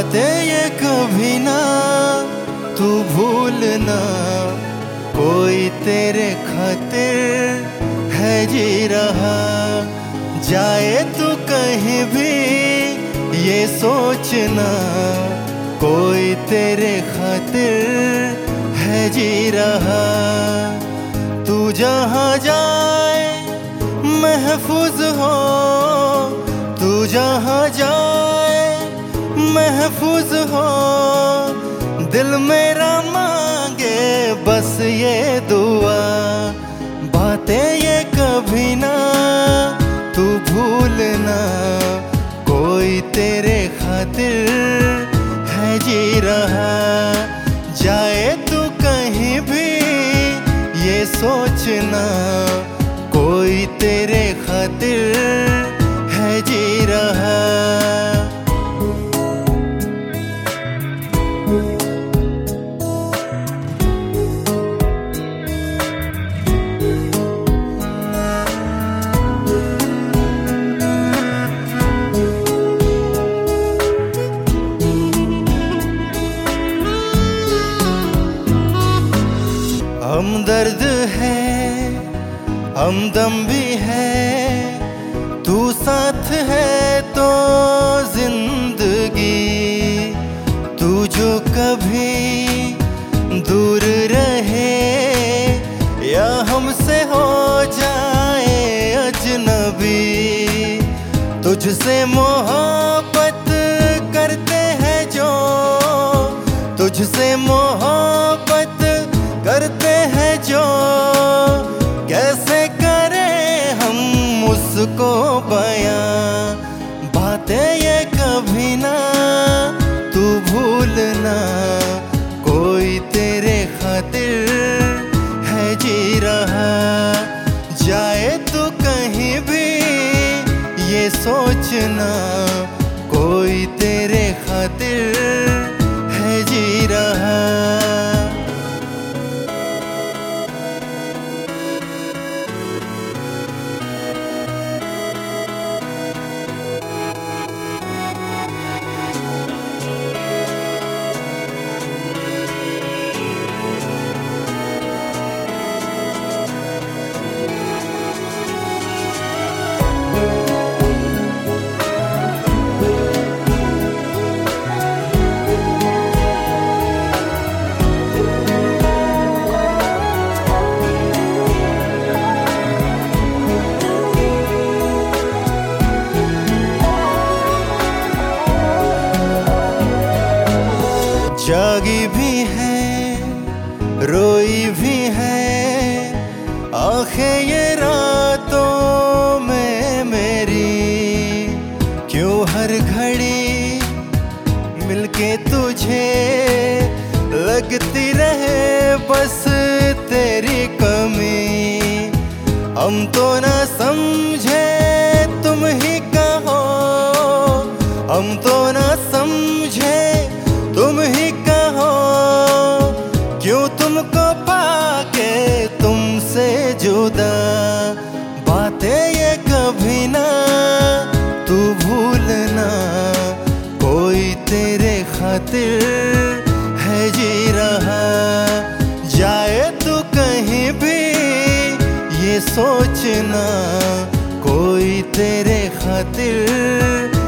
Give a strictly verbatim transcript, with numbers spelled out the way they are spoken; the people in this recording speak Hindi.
बातें ये कभी ना तू भूलना, कोई तेरे खातिर है जी रहा। जाए तू कहीं भी ये सोचना, कोई तेरे खातिर है जी रहा। तू जहाँ जाए महफूज हो, तू जहाँ जाए महफूज हो। दिल मेरा मांगे बस ये दुआ, बातें ये कभी ना तू भूलना, कोई तेरे खातिर है जी रहा। जाए तू कहीं भी ये सोचना, कोई तेरे खातिर है जी रहा। हमदर्द है, हमदम भी है, तू साथ है तो जिंदगी। तू जो कभी दूर रहे या हमसे हो जाए अजनबी, तुझसे मोहब्बत करते हैं जो, तुझसे मोहब्बत करते हैं जो। कैसे करें हम उसको बयां, बातें ये कभी ना तू भूलना, कोई तेरे खातिर है जी रहा। जाए तू कहीं भी ये सोचना, कोई तेरे खातिर है जी रहा। जागी भी है, रोई भी है, आंखें ये रातों में मेरी। क्यों हर घड़ी मिलके तुझे लगती रहे बस तेरी कमी। हम तो ना समझे तुम ही कहो, हम तो ना समझे तुम ही कहो। क्यों तुमको पाके तुमसे जुदा, बातें ये कभी ना तू भूलना, कोई तेरे खातिर है जी रहा। जाए तू कहीं भी ये सोचना, कोई तेरे खातिर